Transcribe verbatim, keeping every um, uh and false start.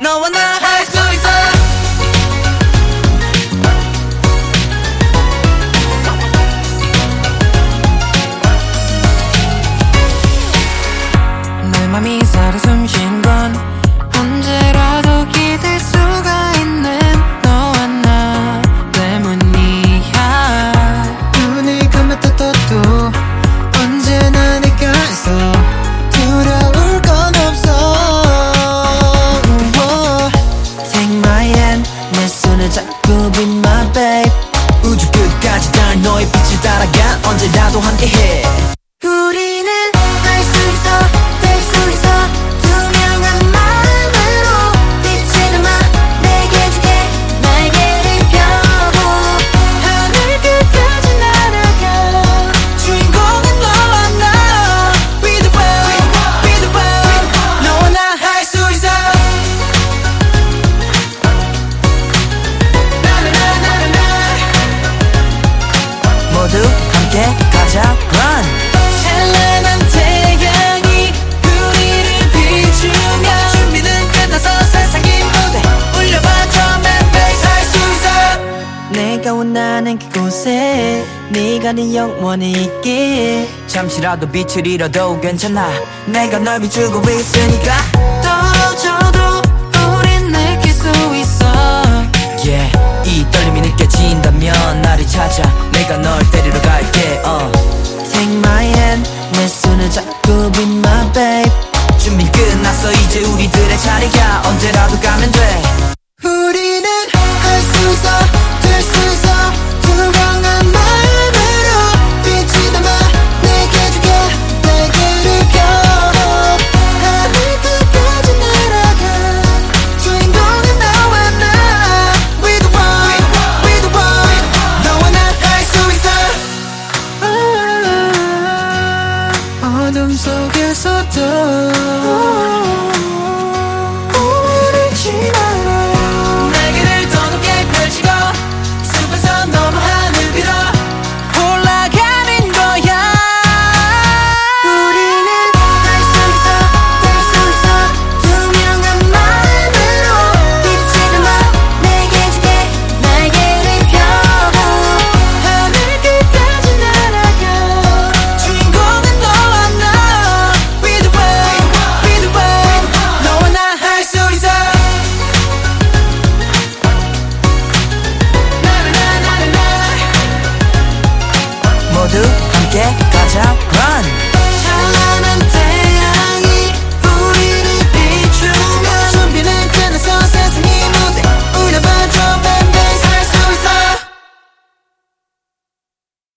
너와 나 할 수 있어. 내 맘이 살아 숨쉬는 건 언제라도 기댈 수가 있는 너와 나 때문이야. 눈을 감았다 떠도 언제나 내가 있어. 두려울 건 없어. Take my hand, 내 손을 잡고 be my babe. 우주 끝까지 달 너의 빛을 따라가 언제라도 함께해. 우리는 할 수 있어, 될 수 있어. 투명한 마음으로 빛을 담아 내게 주게. 날개를 펴고 하늘 끝까지 날아가. 주인공은 너와 나. Be the one, be the one. 너와 나 할 수 있어. 모두 함께 가자. Run. 찬란한 태양이 우리를 비추며 준비는 끝나서 세상이 무대 울려봐 drum and bass. 할 수 있어. 내가 원하는 그곳에 네가 네 영원히 있길. 잠시라도 빛을 잃어도 괜찮아. 내가 널 비추고 있으니까. 떨어져도 우린 느낄 수 있어. Yeah, 이 떨림이 느껴진다면 나를 찾아. 내가 널 데리러 갈게. uh. Take my hand, 내 손을 잡고 be my babe. 준비 끝났어 이제 우리들의 차례야. 언제라도 가면 돼. 우리는 할 수 있어, 될 수 있어. 투명한 마음으로 빛이 담아 내게 주게. 날개를 펴고 하늘 끝까지 날아가. 주인공은 너와 나. We the one, we the one. 너와 나 할 수 있어. 어둠 속에서도